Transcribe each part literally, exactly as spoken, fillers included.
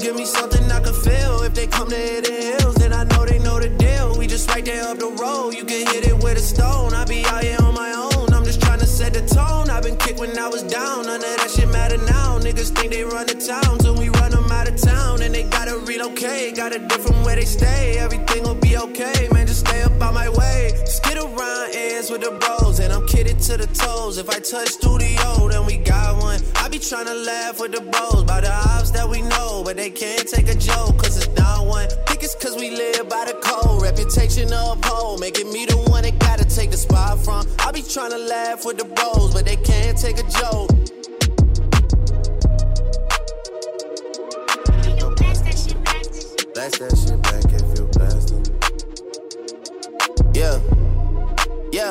give me something I can feel. If they come to hit the hills, then I know they know the deal. We just right there up the road, you can hit it with a stone. I be out here on my own, I'm just trying to set the tone. I've been kicked when I was down, none of that shit matter now. Niggas think they run the town, so we run them out of town. And they gotta relocate, gotta different where they stay. Everything will be okay, man, just stay up on my way. Just get around ends with the bros, and I'm kidded to the toes. If I touch studio, then we got one. I be trying to laugh with the bros by the odds that we know, but they can't take a joke, cause it's not one. Think it's cause we live by the code, reputation uphold, making me the one that gotta take the spot from. I be trying to laugh with the bros, but they can't take a joke. Blast that shit back if you blast it. Yeah, yeah.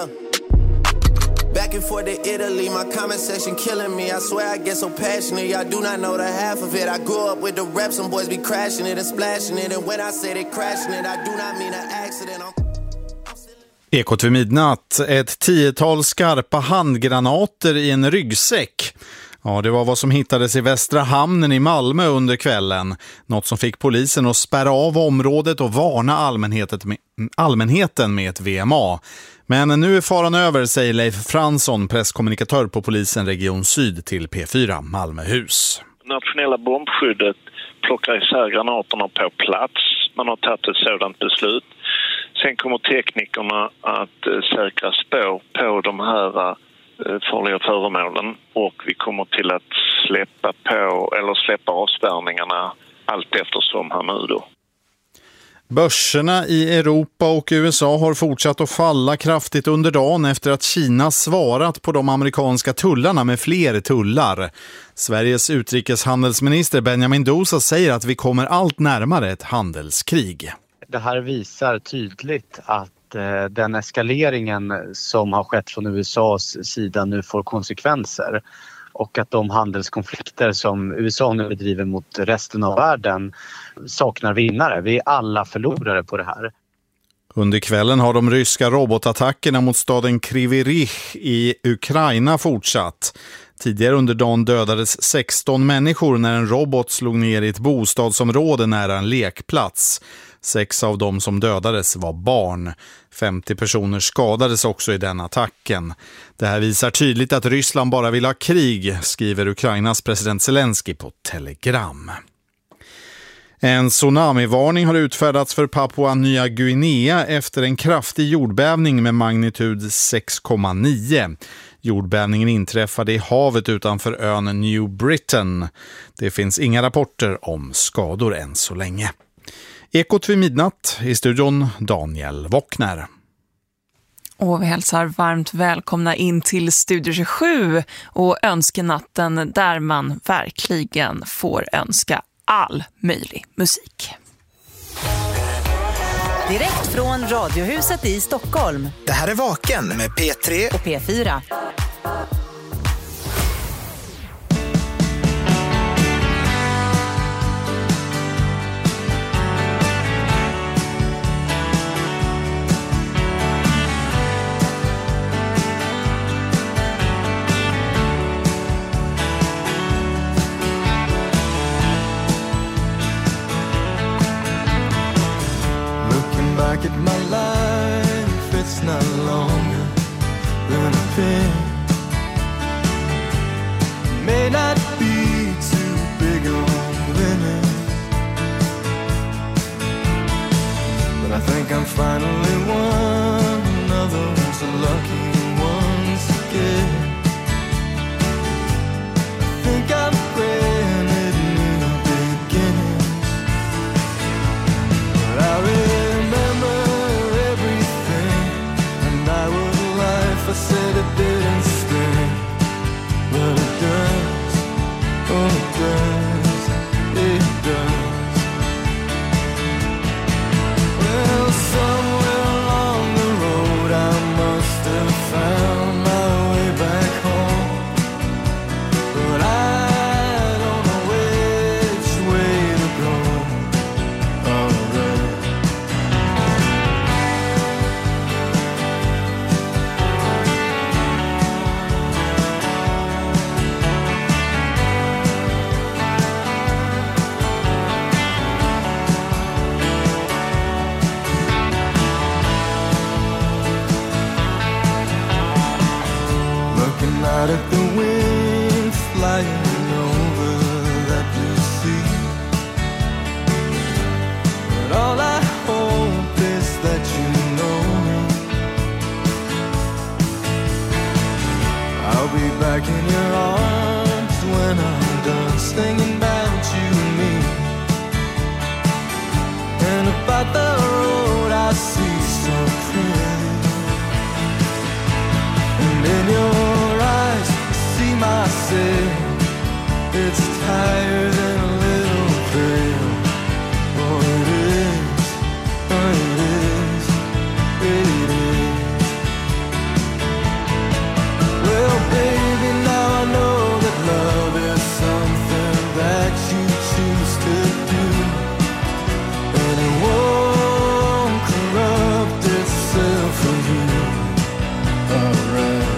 Back and forth to Italy, my comment section killing me. I swear I get so passionate, y'all do not know the half of it. I grew up with the rap, some boys be crashing it and splashing it. And when I say they crashing it, I do not mean an accident. I'm... Ekot vid midnatt, ett tiotal skarpa handgranater i en ryggsäck. Ja, det var vad som hittades i Västra hamnen i Malmö under kvällen. Något som fick polisen att spärra av området och varna allmänheten med, allmänheten med ett V M A. Men nu är faran över, säger Leif Fransson, presskommunikatör på polisen Region Syd till P fyra Malmöhus. Nationella bombskyddet plockar isär granaterna på plats. Man har tagit ett sådant beslut. Sen kommer teknikerna att säkra spår på de här farliga föremålen, och vi kommer till att släppa på eller släppa avspärrningarna allt eftersom här nu då. Börserna i Europa och U S A har fortsatt att falla kraftigt under dagen efter att Kina svarat på de amerikanska tullarna med fler tullar. Sveriges utrikeshandelsminister Benjamin Dosa säger att vi kommer allt närmare ett handelskrig. Det här visar tydligt att den eskaleringen som har skett från U S A:s sida nu får konsekvenser, och att de handelskonflikter som U S A nu bedriver mot resten av världen saknar vinnare. Vi är alla förlorare på det här. Under kvällen har de ryska robotattackerna mot staden Kryvyi Rih i Ukraina fortsatt. Tidigare under dagen dödades sexton människor när en robot slog ner i ett bostadsområde nära en lekplats. Sex av dem som dödades var barn. femtio personer skadades också i den attacken. Det här visar tydligt att Ryssland bara vill ha krig, skriver Ukrainas president Zelensky på Telegram. En tsunamivarning har utfärdats för Papua Nya Guinea efter en kraftig jordbävning med magnitud sex komma nio. Jordbävningen inträffade i havet utanför ön New Britain. Det finns inga rapporter om skador än så länge. Ekot vid midnatt, i studion Daniel Wockner. Och vi hälsar varmt välkomna in till Studio tjugosju och önskenatten där man verkligen får önska all möjlig musik. Direkt från Radiohuset i Stockholm. Det här är Vaken med P tre och P fyra. Back at my life, it's not longer than a pin. May not be too big a limit, but I think I'm finally one of those lucky ones again. I think I'm granted new beginnings, but I really I said it didn't stay, but it does, oh it does, it does. Well, somewhere Out at the wind flying over that blue sea. But all I hope is that you know me. I'll be back in your arms when I'm done singing about you and me. And about the road I see so clearly. And in your eyes see myself. It's tired and a little pale. Oh, it is, oh, it is, it is. Well, baby, now I know that love is something that you choose to do. And it won't corrupt itself for you. Alright.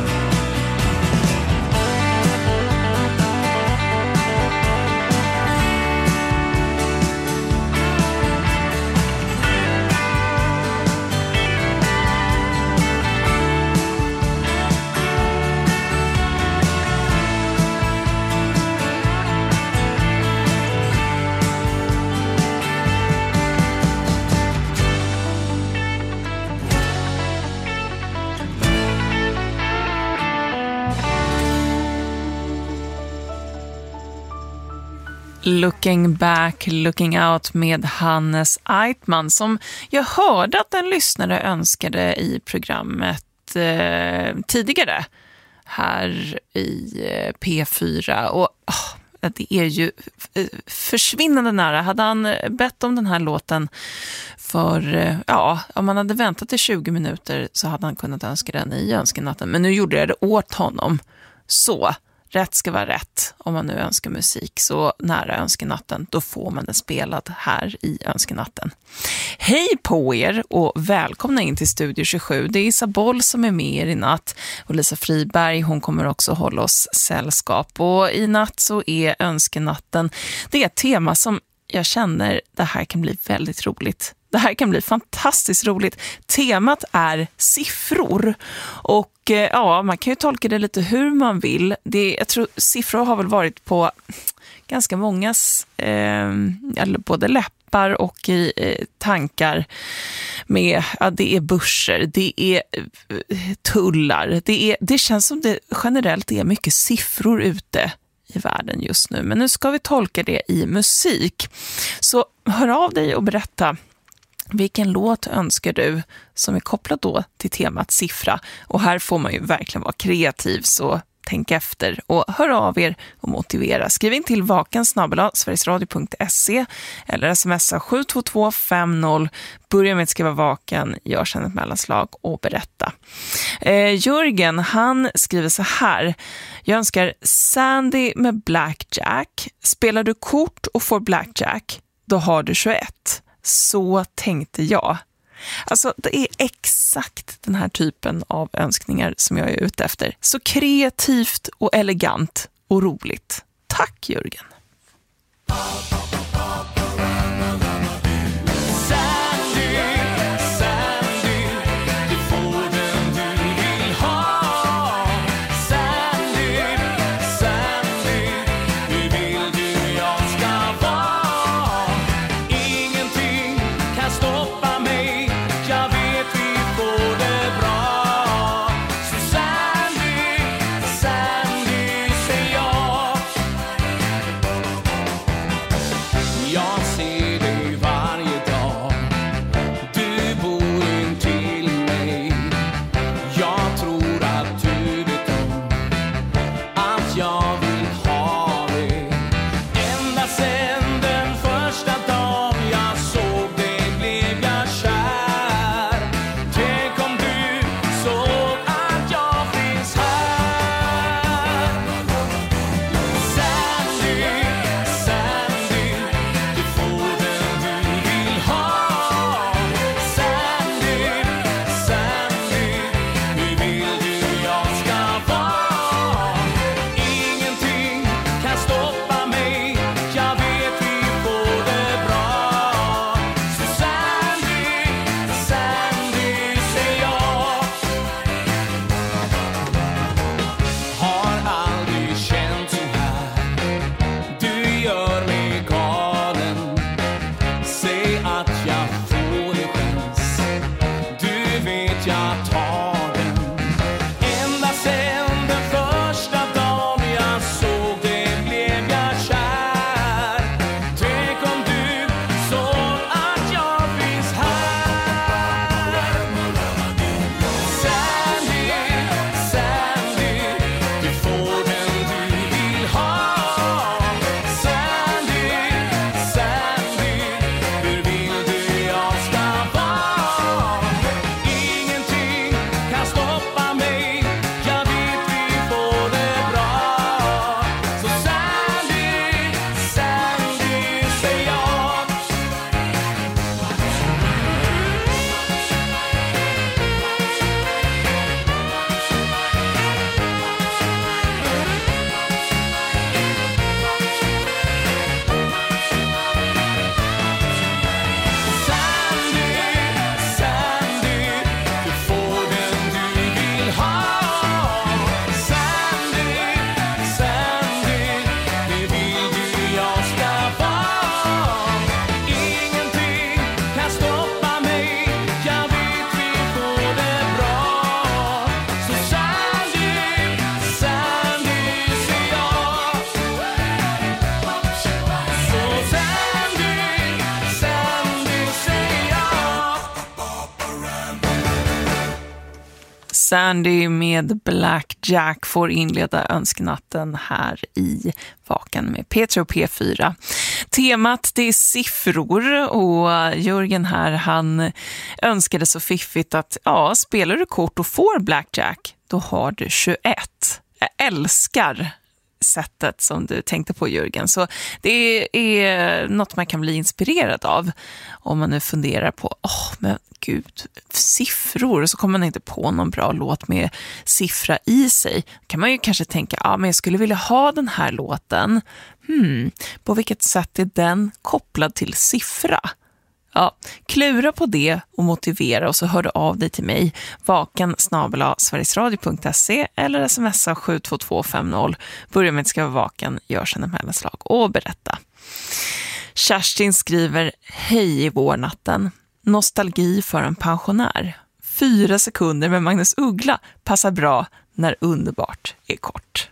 Looking back, looking out med Hannes Eitman som jag hörde att en lyssnare önskade i programmet eh, tidigare här i eh, P fyra. Och oh, det är ju försvinnande nära. Hade han bett om den här låten för, eh, ja, om man hade väntat i tjugo minuter så hade han kunnat önska den i önskenatten. Men nu gjorde jag det åt honom. Så rätt ska vara rätt. Om man nu önskar musik så nära önskenatten, då får man den spelad här i önskenatten. Hej på er och välkomna in till Studio tjugosju. Det är Isa Boll som är med er i natt och Lisa Friberg, hon kommer också hålla oss sällskap. Och i natt så är önskenatten, det är ett tema som jag känner det här kan bli väldigt roligt. Det här kan bli fantastiskt roligt. Temat är siffror. Och ja, man kan ju tolka det lite hur man vill. Det, jag tror siffror har väl varit på ganska mångas eh, både läppar och i eh, tankar med, ja, det är börser, det är eh, tullar. Det, är, det känns som det generellt är mycket siffror ute i världen just nu. Men nu ska vi tolka det i musik. Så hör av dig och berätta. Vilken låt önskar du som är kopplad då till temat siffra? Och här får man ju verkligen vara kreativ, så tänk efter och hör av er och motivera. Skriv in till vaken snabel-a sverigesradio punkt se eller smsa sju två två fem noll. Börja med att skriva vaken, gör sedan ett mellanslag och berätta. Eh, Jörgen, han skriver så här. Jag önskar Sandy med Blackjack. Spelar du kort och får Blackjack, då har du tjugoett. Så tänkte jag. Alltså det är exakt den här typen av önskningar som jag är ute efter. Så kreativt och elegant och roligt. Tack Jörgen. Sandy med Black Jack får inleda önskenatten här i Vaken med P tre och P fyra. Temat det är siffror och Jörgen här, han önskade så fiffigt att ja, spelar du kort och får Black Jack, då har du tjugoett. Jag älskar sättet som du tänkte på, Jörgen. Så det är något man kan bli inspirerad av om man nu funderar på, åh oh, men gud, siffror, så kommer man inte på någon bra låt med siffra i sig. Kan man ju kanske tänka, ja men jag skulle vilja ha den här låten. Hmm, på vilket sätt är den kopplad till siffra? Ja, klura på det och motivera, och så hör du av dig till mig, vaken snabel-a sverigesradio punkt se eller smsa sju två två fem noll. Börja med att skriva vaken, gör sen en mellanslag och berätta. Kerstin skriver, hej i vårnatten. Nostalgi för en pensionär. Fyra sekunder med Magnus Uggla passar bra när underbart är kort.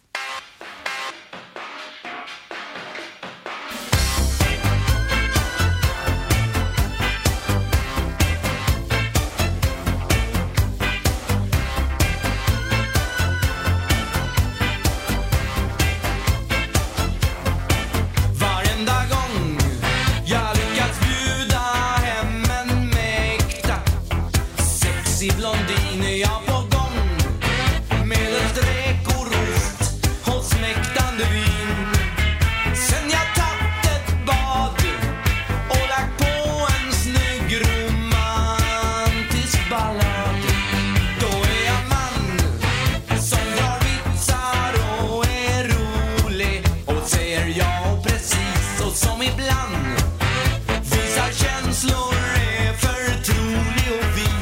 Blondin, jag på gång med ett räkor ost och smäktande vin. Sen jag tagit ett bad och lagt på en snygg romantisk ballad. Då är jag man som drar vitsar och är rolig och säger ja precis, och som ibland visar känslor är förtrolig och vis.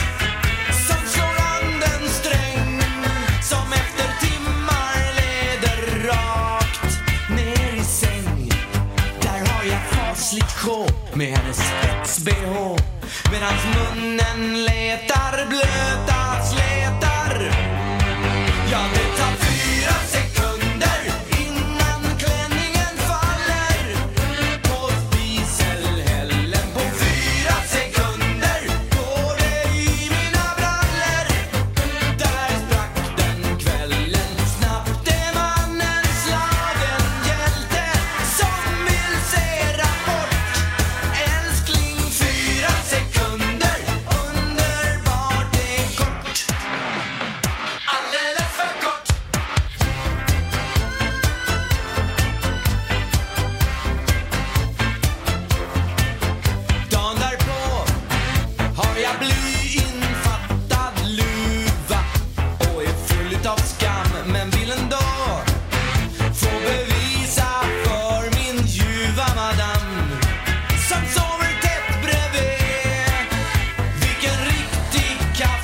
Med hennes spets-B H medans munnen letar blöta slätar. Ja, det tar fyra sekunder innan klänningen faller på spiselhällen. På fyra sekunder går det i mina brallor. Där sprack den kvällen. Snabbt är mannen slagen hjälte som vill se rapport. Älskling, fyra sekunder, underbart är kort. Alldeles för kort. Dagen därpå har jag blyinfattad luva och är full av skam, men vill ändå få bevisa för min ljuva madam som sover tätt bredvid. Vilken riktig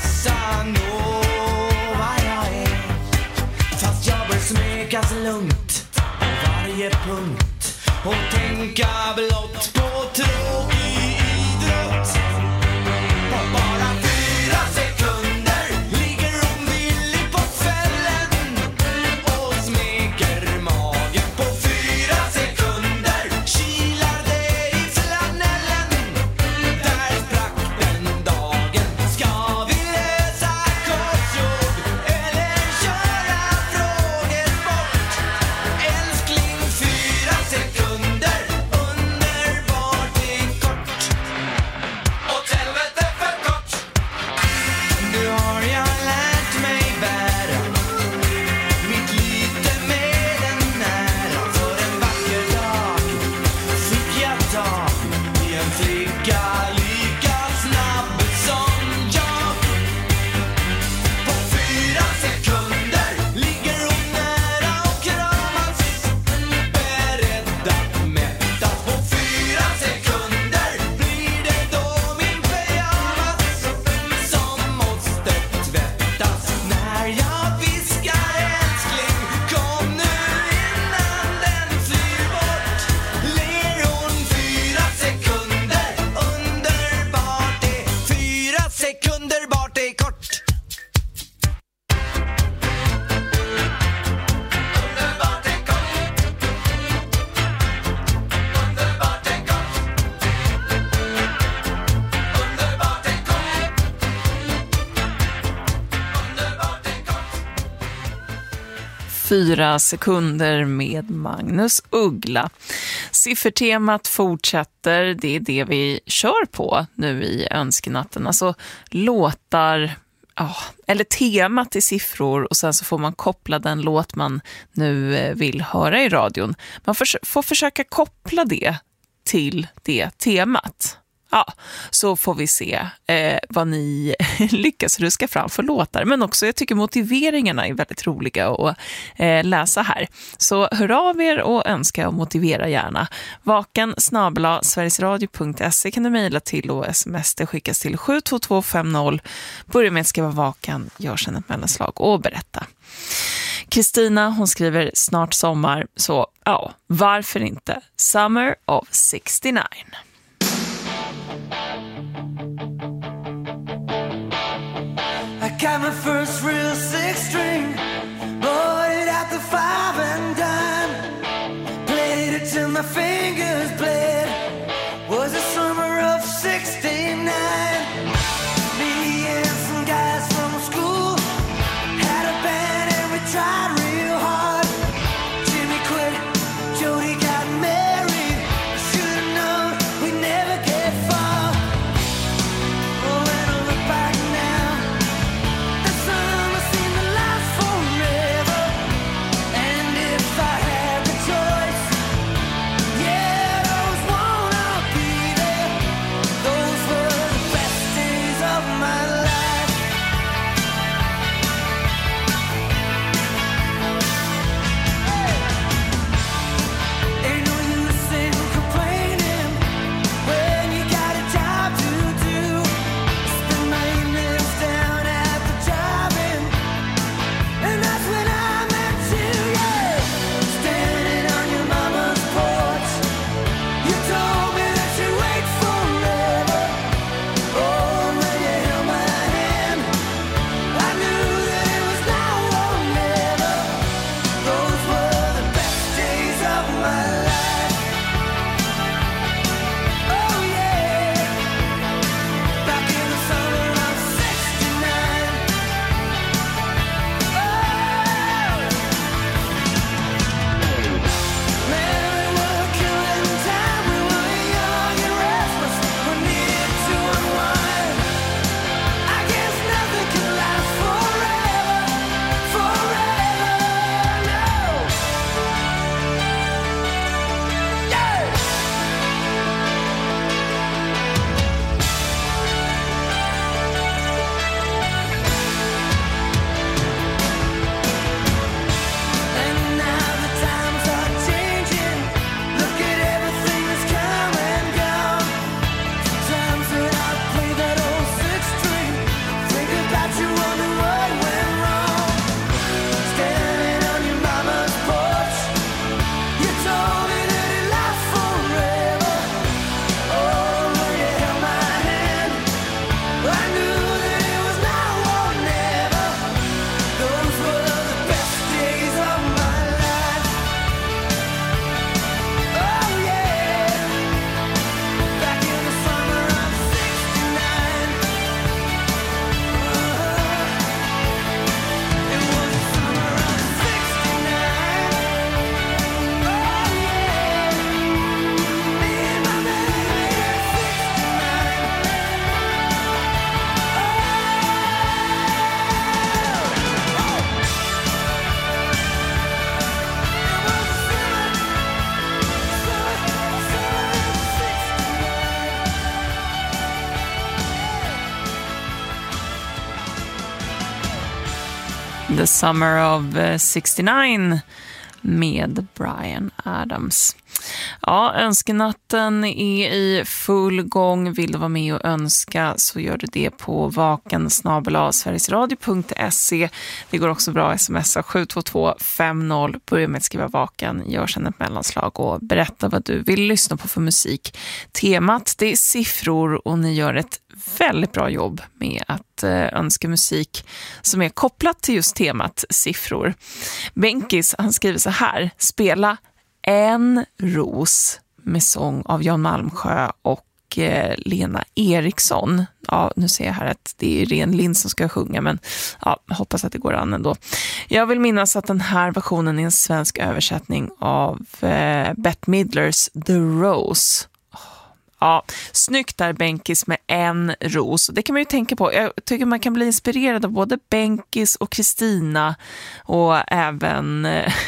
Casanova jag är. Fast jag bör smekas lugnt på varje punkt och tänka blott på tråkig idrott. På bara fyra sekunder ligger hon villig på fällen och smeker magen. På fyra sekunder kilar det i flanellen. Där sprack den dagen. Ska vi läsa korsord eller köra frågesport? Älskling, fyra sekunder, underbart är kort. Åt helvete för kort. fyra sekunder med Magnus Uggla. Siffertemat fortsätter, det är det vi kör på nu i önskenatten. Alltså låtar, ja, eller temat i siffror och sen så får man koppla den låt man nu vill höra i radion. Man får, får försöka koppla det till det temat. Ja, så får vi se eh, vad ni lyckas ruska fram för låtar. Men också, jag tycker motiveringarna är väldigt roliga att eh, läsa här. Så hör av er och önska och motivera gärna. Vaken snabel-a sverigesradio punkt se kan du mejla till och sms det skickas till sju två två fem noll. Börja med att skriva vaken, gör sen ett mellanslag och berätta. Kristina, hon skriver snart sommar, så ja, varför inte? Summer of sixty-nine. I got my first real six string, bought it at the five and dime, played it till my fingers bled, was the summer of sixty-nine. Me and some guys from school had a band and we tried real hard. Jimmy quit, Jody got married, should've known we'd never get far. Oh, when I look back now, the summer seemed to last forever. And if I had the choice, yeah, those wanna be there. Those were the best days of my life. Ain't no use in complaining when you got a job to do. Spend my evenings down at the drive-in, and that's when I met you, yeah. Standing on your mama's porch, you told me that you'd wait forever. Oh, when you held my hand, I knew that it was now or never. Those were the best days of my life. Oh yeah, back in the summer of sixty-nine. Oh, man, we were killing time. We were young and restless. We needed to unwind. I guess nothing can last forever, forever, no. Yeah. And now the times are changing. Look at everything that's come and gone. Sometimes when I play that old six string, think about you, wonder what went wrong. Standing on your mama's porch, you told me that it lasts forever. Oh, when you held my hand, I knew that it was now or never. Those were the best days of my life. Oh yeah, back in the summer of sixty-nine. It was the summer of sixty-nine. Oh yeah, me and my baby at sixty-nine. The Summer of eh, sixty-nine med Bryan Adams. Ja, önskenatten är i full gång. Vill du vara med och önska så gör du det på vaken snabel-a sverigesradio punkt se. Det går också bra att smsa sju två två fem noll. Börja med att skriva vaken, gör sen ett mellanslag och berätta vad du vill lyssna på för musik. Temat, det är siffror och ni gör ett väldigt bra jobb med att eh, önska musik som är kopplat till just temat siffror. Benkis, han skriver så här: spela En ros med sång av Jan Malmsjö och och eh, Lena Eriksson. Ja, nu ser jag här att det är Irene Lind som ska sjunga, men ja, jag hoppas att det går an ändå. Jag vill minnas att den här versionen är en svensk översättning av eh, Bette Midlers The Rose. Ja, snyggt där Benkis med en ros. Det kan man ju tänka på. Jag tycker man kan bli inspirerad av både Benkis och Kristina och även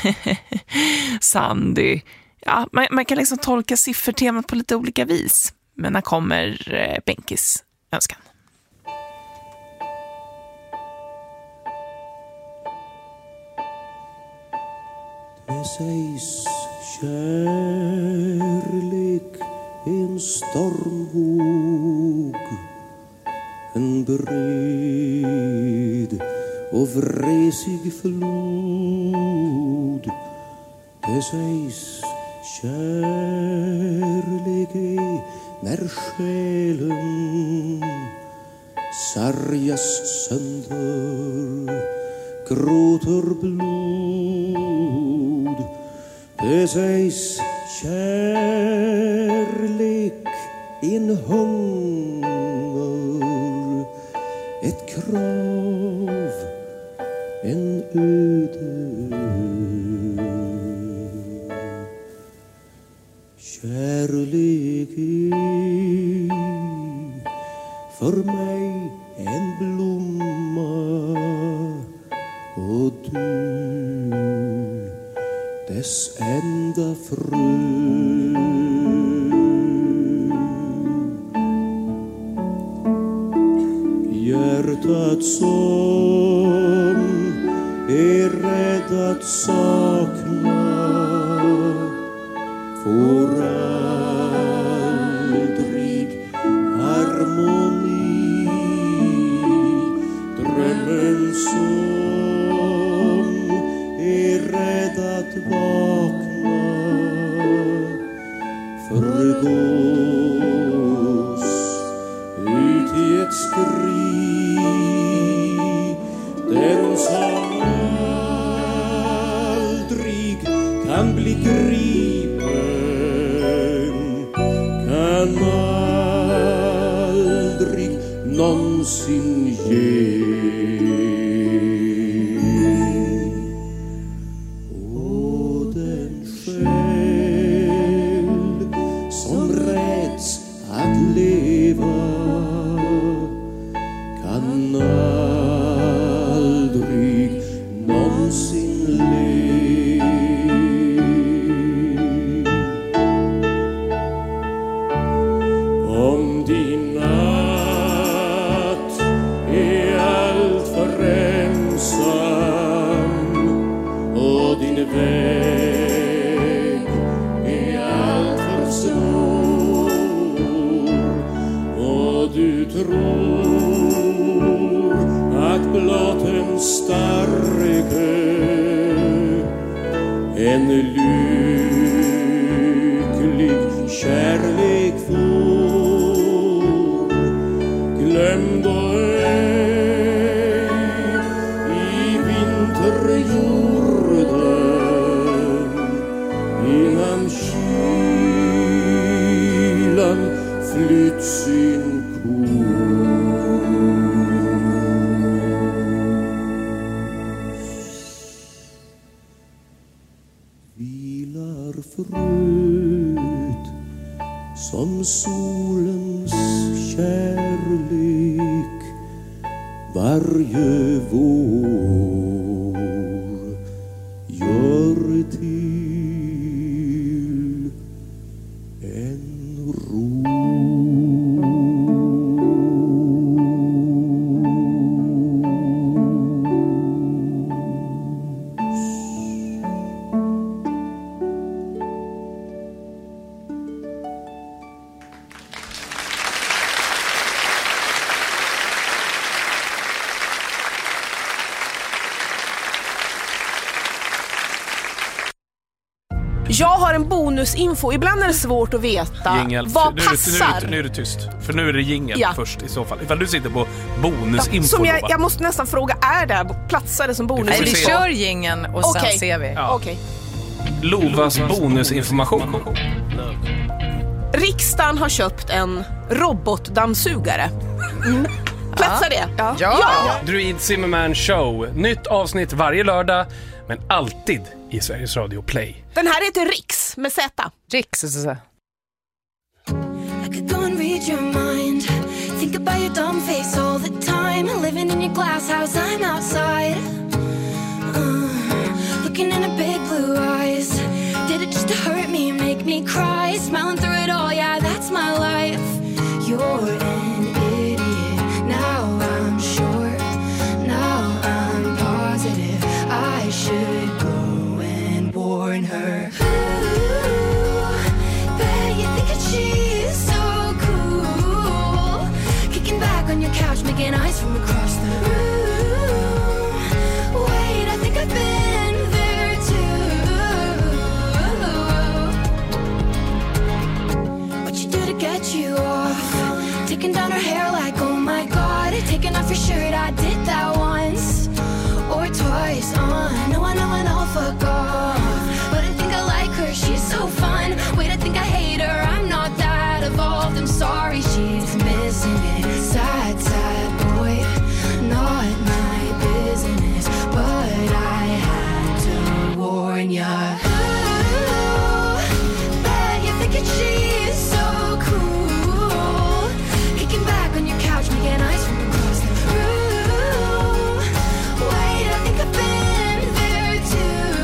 Sandy. Ja, man, man kan liksom tolka siffertemat på lite olika vis. Men när kommer eh, Benkis önskan? Det sägs kärlek, en stormvåg, en bred och vresig flod. Det sägs kärlek är när själen sargas sönder, gråter blod. Det sägs kärlek, en hunger, ett krav, en öde. Kärlek är för mig en blomma och du dess enda frö. Hjärtat som är rädd att sakna får aldrig harmoni. Drömmen som är rädd att vakna förgås ut i ett skri. Den som aldrig kan bli gripen kan aldrig någonsin ge. Och den själ som räds att leva kan aldrig någonsin le. Om din natt är alltför ensam och din väg är alltför svår och du tror att blott en starke, en lycklig kärlek får, glöm då ej i vinterjorden innan kylan flytt sin vilar fröet som solens kärlek varje vår gör till en ros. Jag har en bonusinfo. Ibland är det svårt att veta Jingel. vad nu, passar. Nu, nu, nu är det tyst. För nu är det jingel Ja. först i så fall. Ifall du sitter på bonusinfo. Som jag, då, jag måste nästan fråga, är det platsar det som får bonusinfo? vi Vi se. kör gingen och sen Okej. ser vi. Ja. Okej. Lovas bonusinformation. Riksdagen har köpt en robotdammsugare. Mm. Platsar det? Ja. Ja. ja. Druid Zimmerman Show. Nytt avsnitt varje lördag, men alltid i Sveriges Radio Play. Den här heter Riks med Z. Riks, så så. I could go and read your mind. Think about your dumb face all the time. Living in your glass house, I'm outside. Uh, looking in her big blue eyes. Did it just to hurt me, make me cry? Smiling through it all, yeah, that's my life. You're an idiot. Now I'm sure. Now I'm positive. I should go and warn her. Ooh, bet you think that she's so cool. Kicking back on your couch, making eyes from across the room. Wait, I think I've been there too. What you do to get you off? Taking down her hair like, oh my god. Taking off your shirt, I did that once or twice. Uh, no, I know I know, fuck off. But I think I like her, she's so fun. Wait, I think I hate her, I'm not that evolved. I'm sorry, she's missing it. Sad, sad boy, not my business. But I had to warn ya. Ooh, bet you think she's so cool. Kicking back on your couch, making eyes from across the room. Wait, I think I've been there too.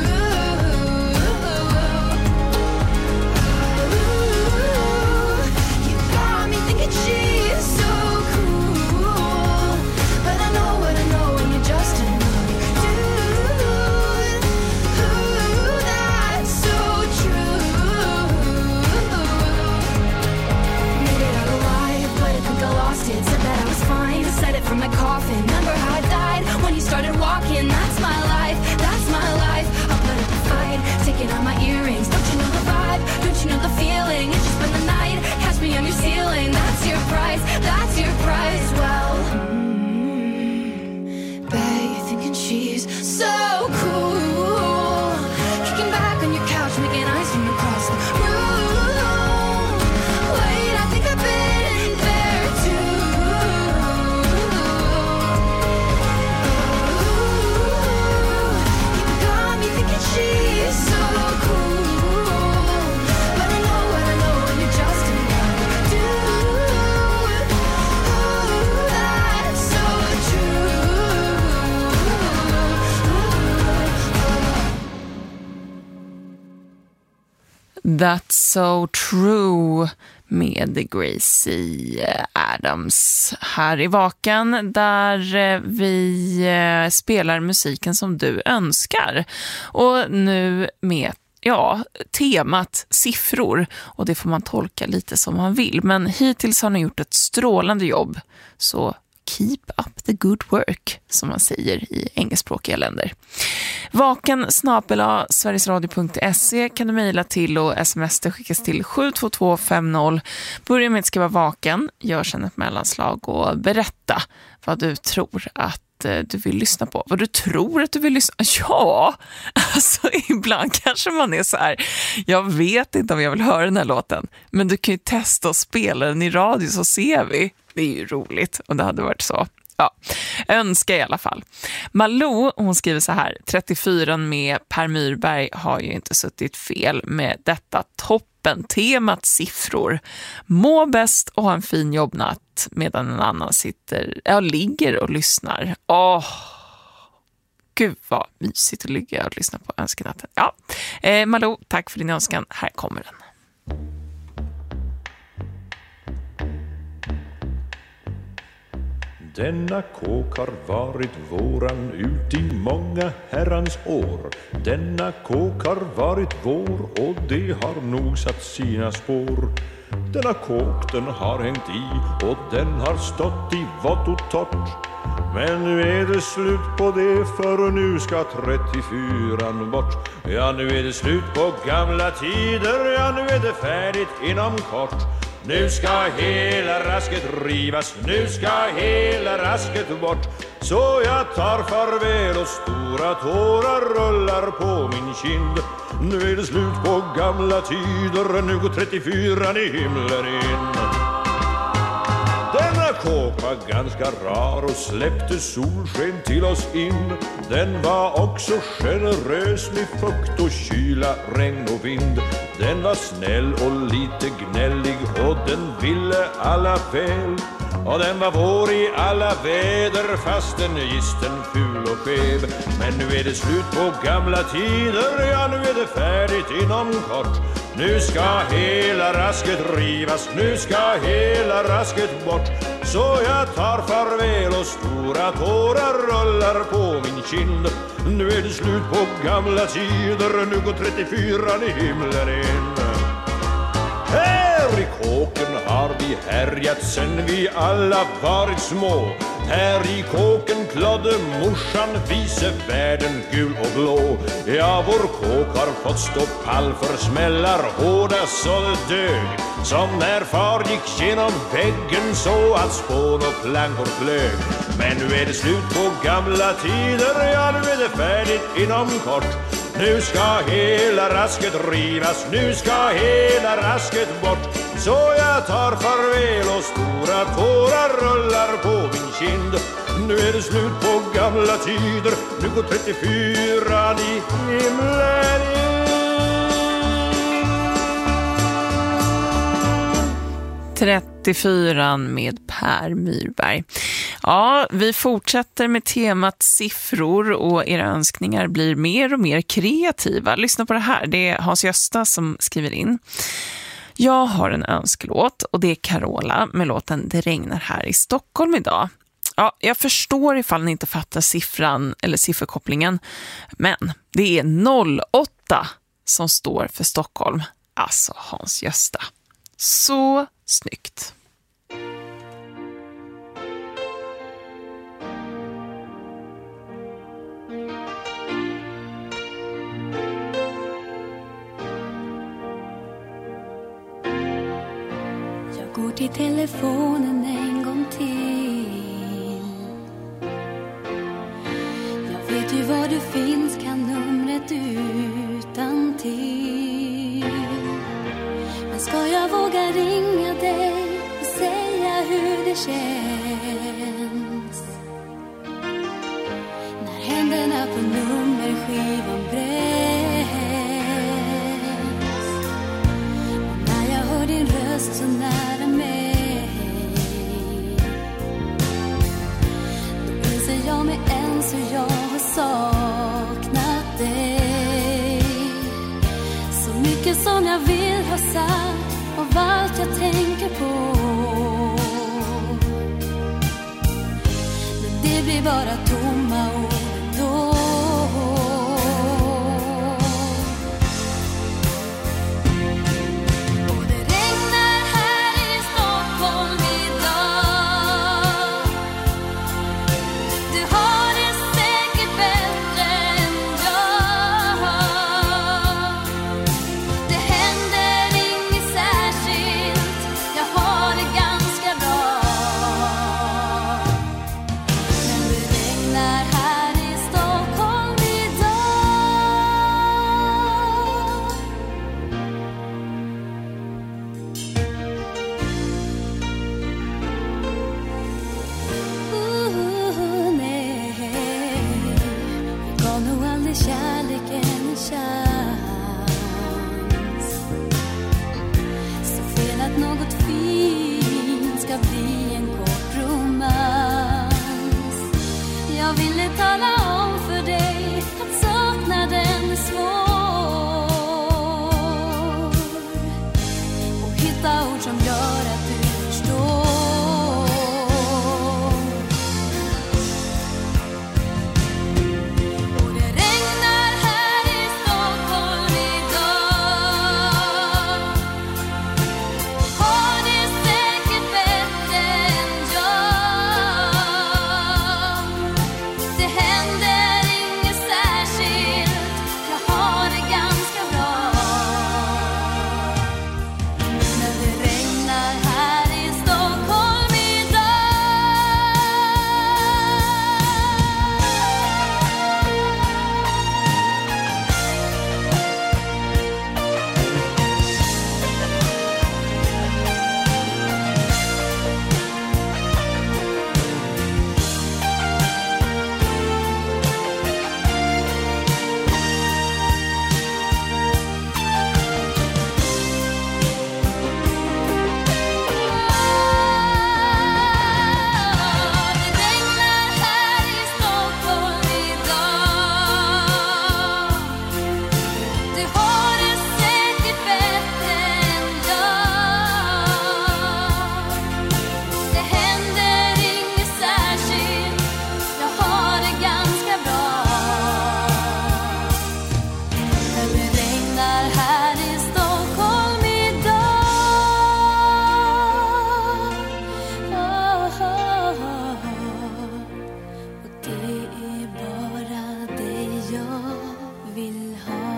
Ooh, you got me thinking she's so cool. But I know what I know when you're just another dude. Ooh, that's so true. Made it out alive, but I think I lost it. Said that I was fine, said it from my coffin. Remember how I died when you started walking? That's my life, that's my life. I'll put up a fight, taking out my earrings. Don't you know the vibe? Don't you know the feeling? It's just been the night, catch me on your ceiling. That's your price, that's your price. Well, mm, bet you're thinking she's so cool. Kicking back on your couch, making eyes from across the room. Wait, I think I've been there too. You got me thinking she's so cool. But I know what I know when you're just another dude. Oh, that's so true. That's so true med Gracie Adams här i Vaken, där vi spelar musiken som du önskar. Och nu med ja, temat siffror, och det får man tolka lite som man vill. Men hittills har ni gjort ett strålande jobb, så keep up the good work, som man säger i engelskspråkiga länder. Vaken snabel-a sverigesradio punkt se kan du mejla till, och sms det skickas till sju två två fem noll. Börja med att skriva vaken, gör sedan ett mellanslag och berätta vad du tror att du vill lyssna på. Vad du tror att du vill lyssna. Ja, alltså ibland kanske man är så här, jag vet inte om jag vill höra den här låten, men du kan ju testa och spela den i radio, så ser vi. Det är ju roligt om det hade varit så. Ja, önska i alla fall. Malou, hon skriver så här: trettiofyra med Per Myrberg har ju inte suttit fel med detta toppen temat siffror. Må bäst och ha en fin jobbnatt medan en annan sitter, ja, ligger och lyssnar. Åh, gud vad mysigt att ligga och lyssna på önskenatten. Ja, eh, Malou, tack för din önskan. Här kommer den. Denna kåk har varit våran ut i många herrans år. Denna kåk har varit vår och det har nog satt sina spår. Denna kåk den har hängt i och den har stått i vått och torrt. Men nu är det slut på det, för nu ska trettiofyran bort. Ja, nu är det slut på gamla tider, ja, nu är det färdigt inom kort. Nu ska hela rasket rivas, nu ska hela rasket bort. Så jag tar farväl och stora tårar rullar på min kind. Nu är det slut på gamla tider, nu går trettiofyran i himlen in. Denna kåk var ganska rar och släppte solsken till oss in. Den var också generös med fukt och kyla, regn och vind. Den var snäll och lite gnällig och den ville alla väl. Och den var vår i alla väder fastän gisten ful och skev. Men nu är det slut på gamla tider, ja nu är det färdigt inom kort. Nu ska hela rasket rivas, nu ska hela rasket bort. Så jag tar farväl och stora tårar rullar på min kind. Nu är det slut på gamla tider, nu går trettiofyran i himlen in. Här i kåken har vi härjat sen vi alla varit små. Här i kåken klodde morsan vise världen gul och blå. Ja, vår kåk har fått stå pall för smällar hårda så det dög. Som när far gick genom väggen så att spån och plankor flög. Men nu är det slut på gamla tider, ja nu är det färdigt inom kort. Nu ska hela rasket rivas, nu ska hela rasket bort. Så jag tar farväl och stora tårar rullar på min kind. Nu är det slut på gamla tider, nu går trettiofyran i himlen in. trettiofyran med Per Myrberg. Ja, vi fortsätter med temat siffror och era önskningar blir mer och mer kreativa. Lyssna på det här, det är Hans Gösta som skriver in. Jag har en önskelåt och det är Carola med låten Det regnar här i Stockholm idag. Ja, jag förstår ifall ni inte fattar siffran eller sifferkopplingen, men det är noll åtta som står för Stockholm. Alltså Hans Gösta. Så snyggt. Jag går till telefonen en gång till. Jag vet ju var du finns, kan numret utan till. Men ska jag våga ringa dig och säga hur det känns när händerna på nummerskivan bränns och när jag hör din röst så nära mig, då inser jag med ens hur jag har saknat dig. Så mycket som jag vill ha sagt av allt jag tänker på, men det blir bara tomma ord då. Och det regnar här i Stockholm idag. Du har det säkert bättre än jag. Det händer inget särskilt, jag har det ganska bra. Men det regnar här regnar här i Stockholm idag. Oh, oh, oh. Och det är bara det jag vill ha.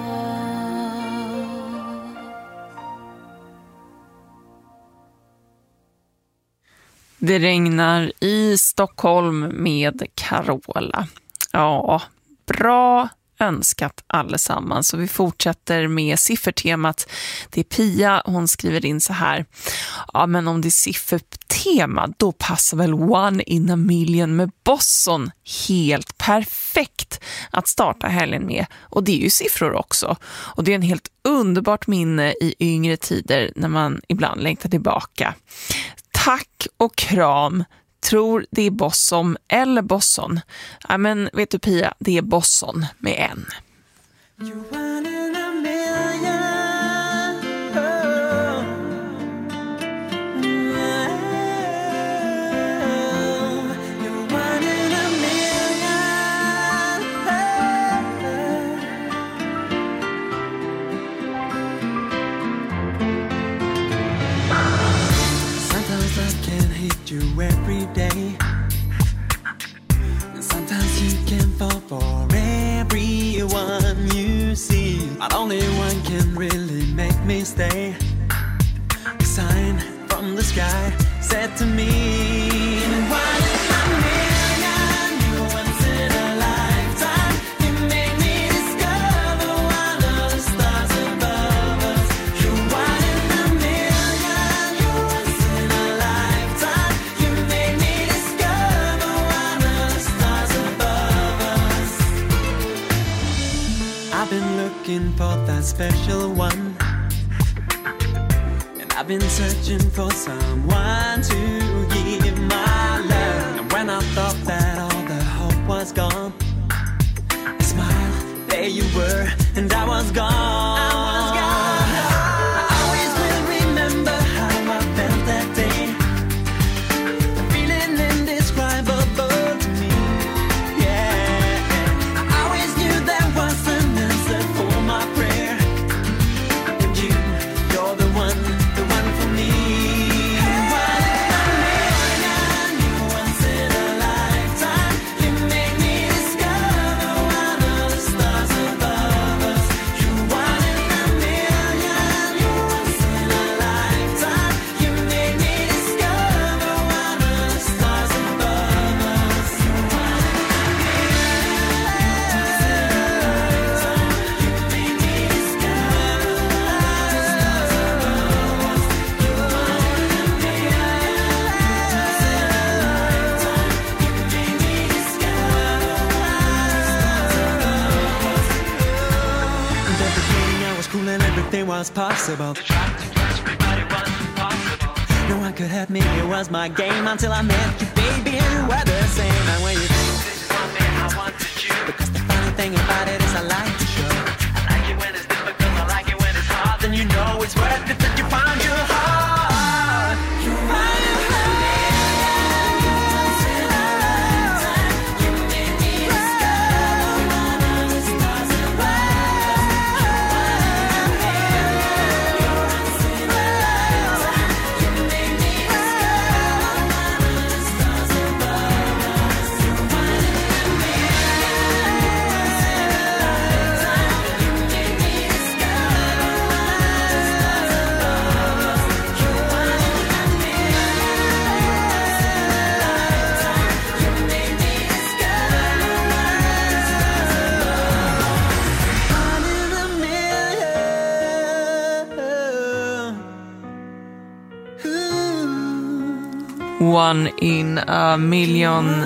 Det regnar i Stockholm med Carola. Ja, bra önskat allesammans. Så vi fortsätter med siffertemat. Det är Pia, hon skriver in så här. Ja, men om det är siffertema, då passar väl One in a Million med Bosson helt perfekt att starta helgen med. Och det är ju siffror också. Och det är en helt underbart minne i yngre tider när man ibland längtar tillbaka. Tack och kram. Tror det är Bosson eller Bosson. Ja, men vet du Pia, det är Bosson med en. You every day, and sometimes you can fall for everyone you see, but only one can really make me stay. A sign from the sky said to me, why did I million you once in a lifetime? You made me discover one of the stars above us. You one in a million, you once in a lifetime. You made me discover one of the stars above us. I've been looking for that special one, and I've been searching for someone to give my love. And when I thought that all the hope was gone, I smiled, there you were, and I was gone. I was gone. I always will remember how I felt that day. The feeling indescribable to me. Yeah, I always knew there was an answer for my prayer. And you, you're the one, the one for me. One in a million, you once in a lifetime. You made me discover one of the stars above us. You one in a million, you once in a lifetime. You made me discover one of the stars above us. You one in a million, once in a lifetime. You made me discover one of the stars above us. You one in a million, once in a lifetime. You made me discover one of the stars above us. And at the beginning I was cool and everything was possible. No one could help me, it was my game until I met you, baby, and you were the same. And when you did want me, I wanted you. Because the funny thing about it is I like to show. I like it when it's difficult, I like it when it's hard. Then you know it's worth it that you found your heart. You find it. One in a Million.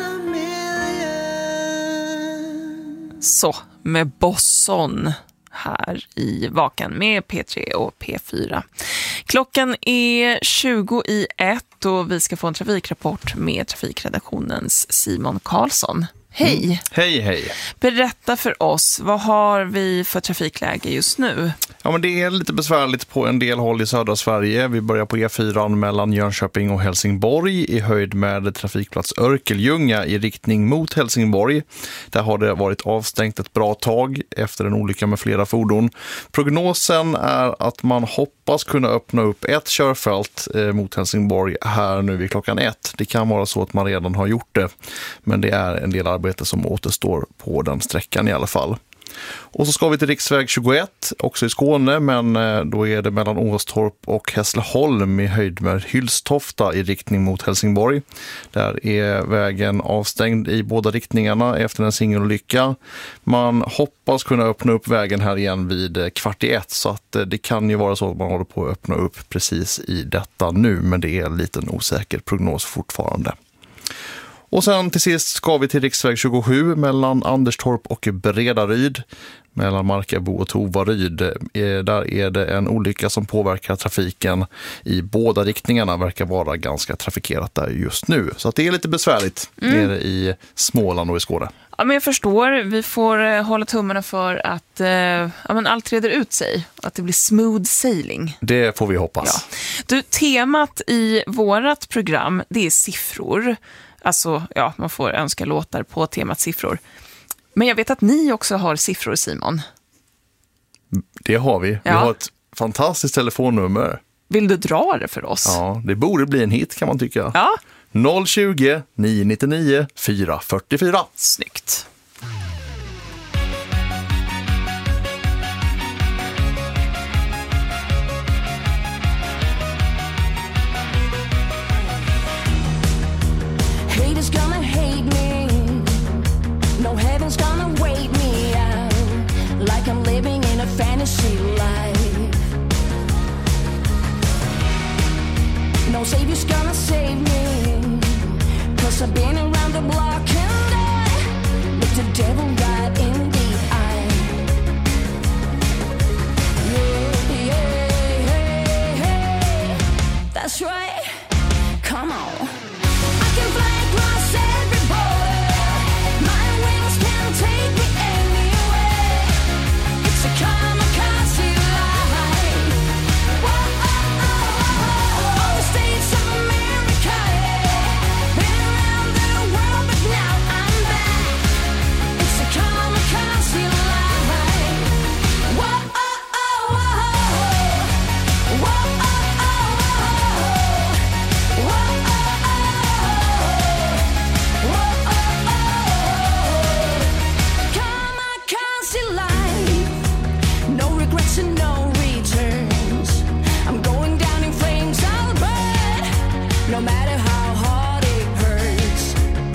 Så, med Bosson här i Vaken med P tre och P fyra. Klockan är tjugo i ett och vi ska få en trafikrapport med trafikredaktionens Simon Karlsson. Hej! Mm. Hej, hej. Berätta för oss, vad har vi för trafikläge just nu? Ja, men det är lite besvärligt på en del håll i södra Sverige. Vi börjar på E fyra mellan Jönköping och Helsingborg i höjd med trafikplats Örkeljunga i riktning mot Helsingborg. Där har det varit avstängt ett bra tag efter en olycka med flera fordon. Prognosen är att man hoppas kunna öppna upp ett körfält eh, mot Helsingborg här nu vid klockan ett. Det kan vara så att man redan har gjort det, men det är en del arbete som återstår på den sträckan i alla fall. Och så ska vi till riksväg tjugoett, också i Skåne, men då är det mellan Åstorp och Hässleholm i höjd med Hylstofta i riktning mot Helsingborg. Där är vägen avstängd i båda riktningarna efter en singelolycka. Man hoppas kunna öppna upp vägen här igen vid kvart i ett, så att det kan ju vara så att man håller på att öppna upp precis i detta nu, men det är en liten osäker prognos fortfarande. Och sen till sist ska vi till riksväg tjugosju mellan Anderstorp och Bredaryd, mellan Markabo och Tovaryd. Där är det en olycka som påverkar trafiken i båda riktningarna, verkar vara ganska trafikerat där just nu. Så att det är lite besvärligt mm. nere i Småland och i Skåne. Ja, men jag förstår. Vi får eh, hålla tummarna för att eh, ja, men allt reder ut sig. Att det blir smooth sailing. Det får vi hoppas. Ja. Du, temat i vårat program, det är siffror. Alltså, ja, man får önska låtar på temat siffror. Men jag vet att ni också har siffror, Simon. Det har vi. Ja. Vi har ett fantastiskt telefonnummer. Vill du dra det för oss? Ja, det borde bli en hit kan man tycka. Ja. noll tjugo, nio nittionio, fyra fyrtiofyra. Snyggt. Haters gonna hate me. No heaven's gonna wait me out. Like I'm living in a fantasy life. No savior's gonna save me. Cause I've been around the block and I look the devil right in the eye. Yeah, yeah, hey, hey. That's right. Come on. I can fly across every border. My wings can take me anywhere. It's a kamikaze life. Whoa, oh, oh, oh. All the states of America, yeah. Been around the world, but now I'm back. It's a kamikaze life. Whoa, oh, oh, oh. Whoa, oh, oh, oh. Whoa, oh, no returns. I'm going down in flames, I'll burn, no matter how hard it hurts.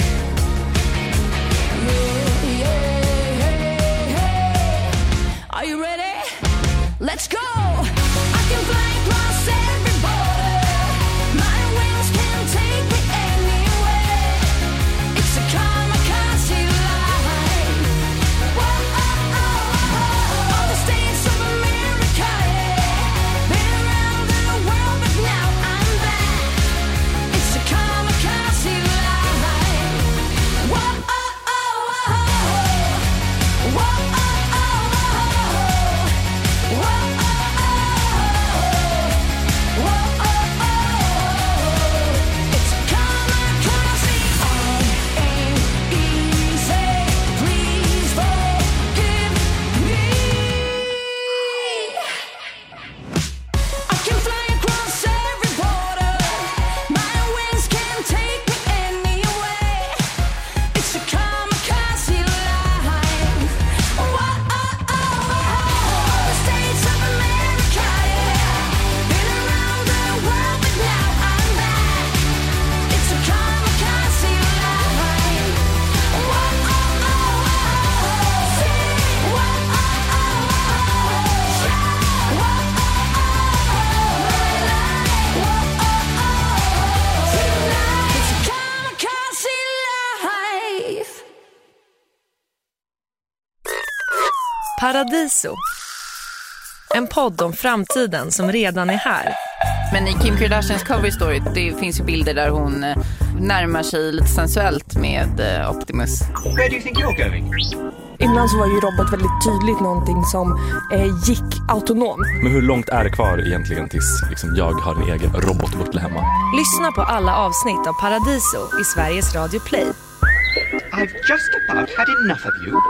Yeah, yeah, hey, hey. Are you ready? Let's go. I can fly across every border. My wings can take me anywhere. It's a kamikaze life. Whoa, oh, oh, oh. All the states of America, yeah. Been around the world, but now I'm back. It's a kamikaze life. Whoa, oh, oh, oh. Whoa, oh, oh, oh. Whoa, oh, oh. Whoa, oh, oh. It's a kamikaze. I ain't easy. Please forgive me. I can fly across every border. My wings can take me anywhere. It's a kamikaze life. Whoa, oh, oh, oh. All the states of America, yeah. Been around the world, but now I'm back. It's a kamikaze life. Whoa, oh, oh, oh. Whoa, oh, oh, oh. Whoa, oh, it's a kamikaze life. Paradiso. En podd om framtiden som redan är här. Men i Kim Kardashians cover story, det finns ju bilder där hon eh, närmar sig lite sensuellt med eh, Optimus. Where do you think you're going? Ibland så var ju robot väldigt tydligt någonting som eh, gick autonomt. Men hur långt är det kvar egentligen tills liksom, jag har en egen robotbutler hemma? Lyssna på alla avsnitt av Paradiso i Sveriges Radio Play. I've just about had enough of you.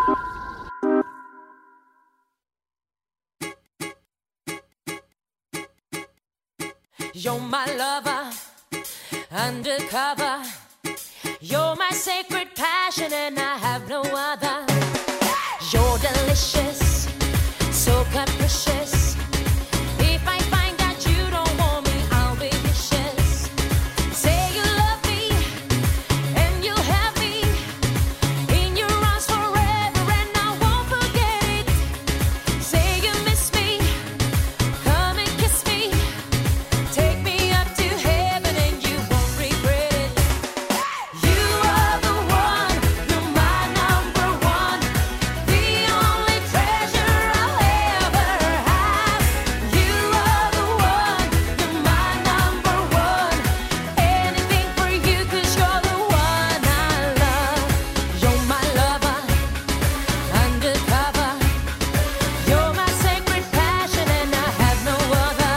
You're my lover, undercover. You're my sacred passion and I have no other. You're delicious, so capricious. If I find that you don't want me, I'll be vicious. Say you love me and you'll have me in your arms forever and I won't forget it. Say you miss me, come and kiss me. Take me up to heaven and you won't regret it. You are the one, you're my number one. The only treasure I'll ever have. You are the one, you're my number one. Anything for you 'cause you're the one I love. You're my lover, undercover. You're my sacred passion and I have no other.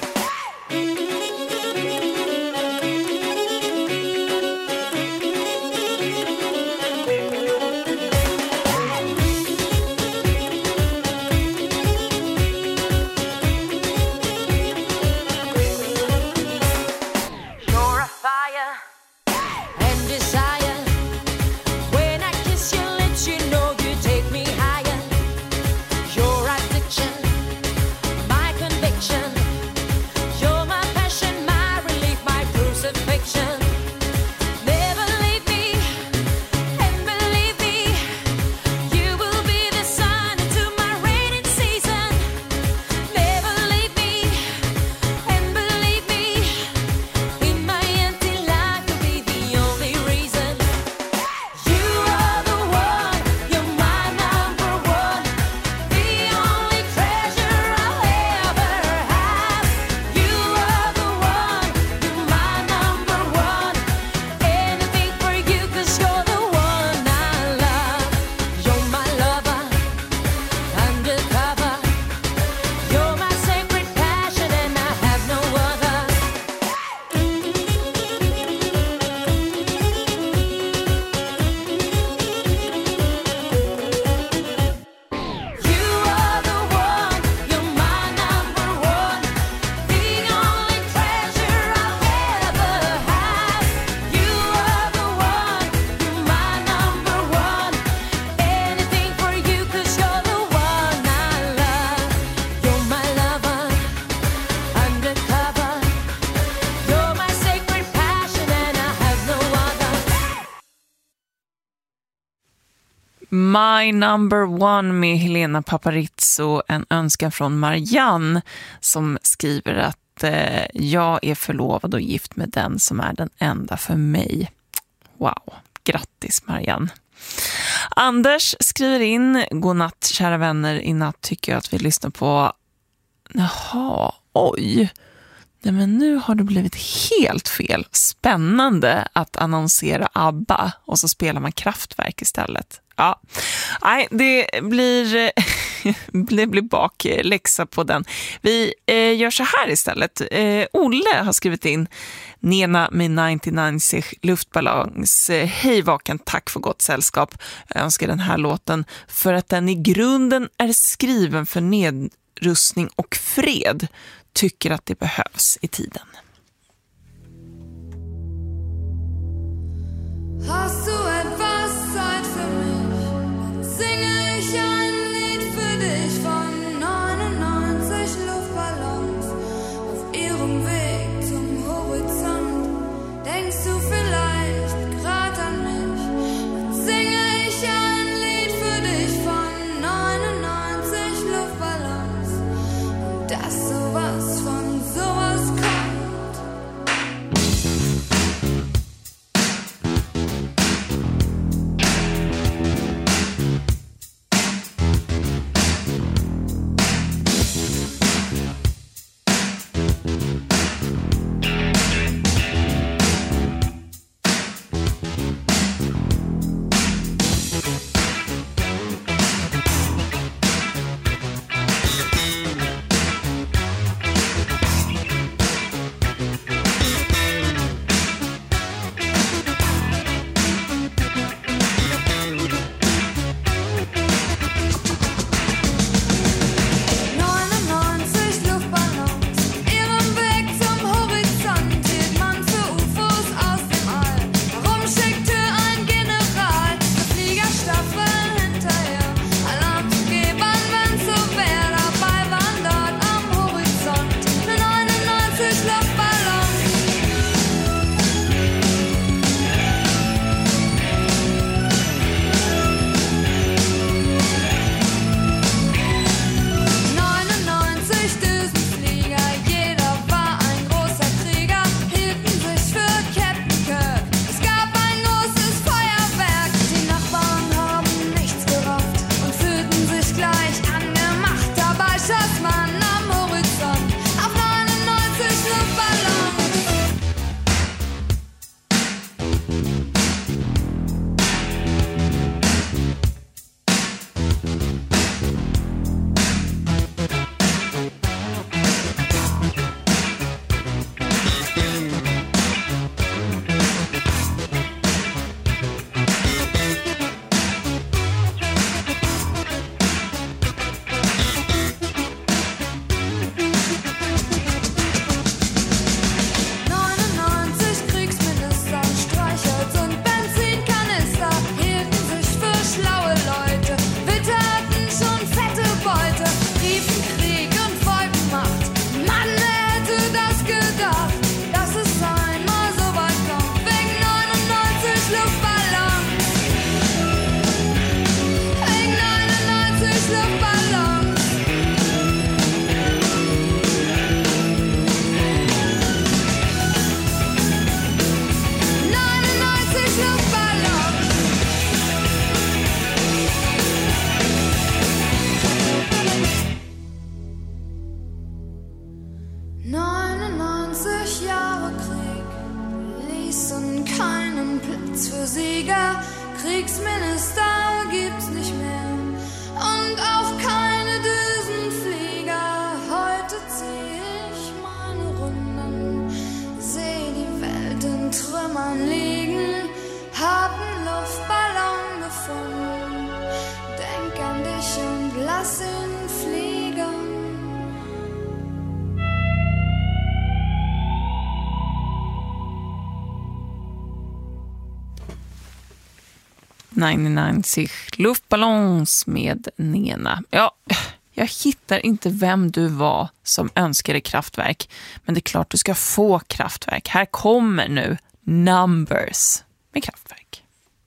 You're a fire and desire. When I kiss your lips, you know you take me higher. Your addiction, my conviction. You're my passion, my relief, my crucifixion. Never leave me, and believe me, you will be the sun to my rainy season. Never leave me, and believe me, in my empty life you'll be the only reason. You are the one, you're my number one. The only treasure I'll ever have. You are the one, you're my number one. Anything for you 'cause you're the one I love. You're my lover, undercover. You're my sacred passion and I have no other. You are the one, you're my number one. The only treasure I'll ever have. You are the one, you're my number one. Anything for you 'cause you're the one I love. You're my lover, undercover. You're my sacred passion and I have no other. My number one med Helena Paparizou, en önskan från Marianne som skriver att eh, jag är förlovad och gift med den som är den enda för mig. Wow, grattis Marianne. Anders skriver in: godnatt kära vänner, i natt tycker jag att vi lyssnar på... Jaha, oj. Nej, men nu har det blivit helt fel. Spännande att annonsera ABBA och så spelar man Kraftwerk istället. Ja, nej, det blir, det blir bakläxa på den. Vi eh, gör så här istället. Eh, Olle har skrivit in: Nena med nittionio sich luftballons. Eh, Hej vaken, tack för gott sällskap. Jag önskar den här låten för att den i grunden är skriven för nedrustning och fred. Tycker att det behövs i tiden. Hast du etwas Zeit für mich? Singe ich ein Lied für dich von neunundneunzig Luftballons auf ihrem Weg zum Horizont. Denkst du vielleicht grad an mich? Dann singe ich ein Lied für dich von neunundneunzig Luftballons und dass sowas von sowas kommt. neunundneunzig Jahre Krieg ließen keinen Platz für Sieger. Kriegsminister gibt's nicht mehr und auch keine Düsenflieger. Heute zieh ich meine Runden, seh die Welt in Trümmern liegen, hab einen Luftballon gefunden, denk an dich und lass ihn fliegen. nittonhundranittio Luftballons med Nena. Ja, jag hittar inte vem du var som önskade Kraftwerk, men det är klart du ska få Kraftwerk. Här kommer nu Numbers med Kraftwerk.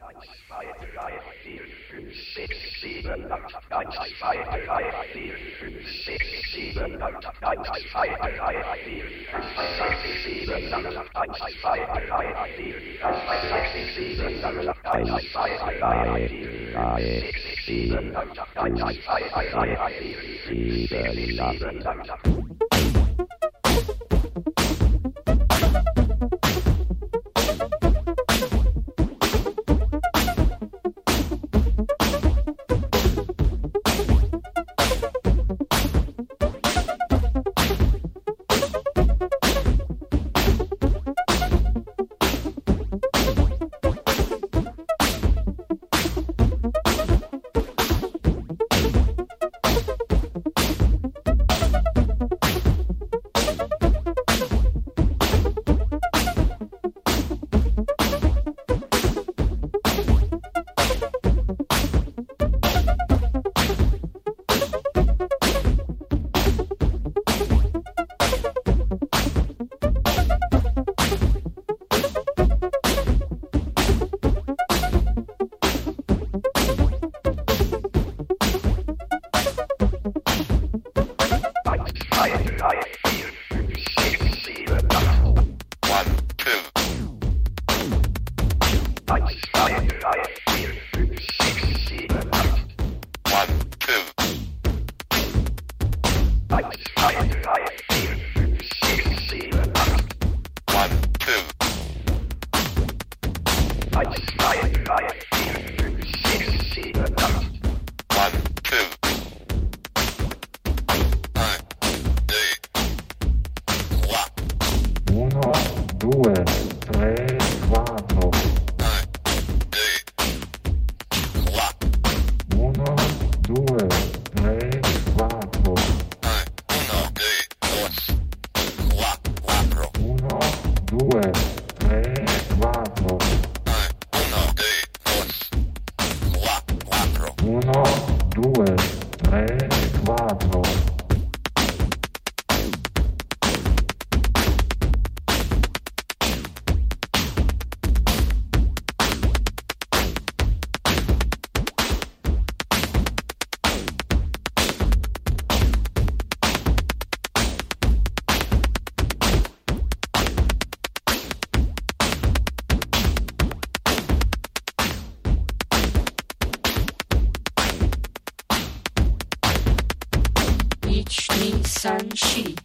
Sanchi.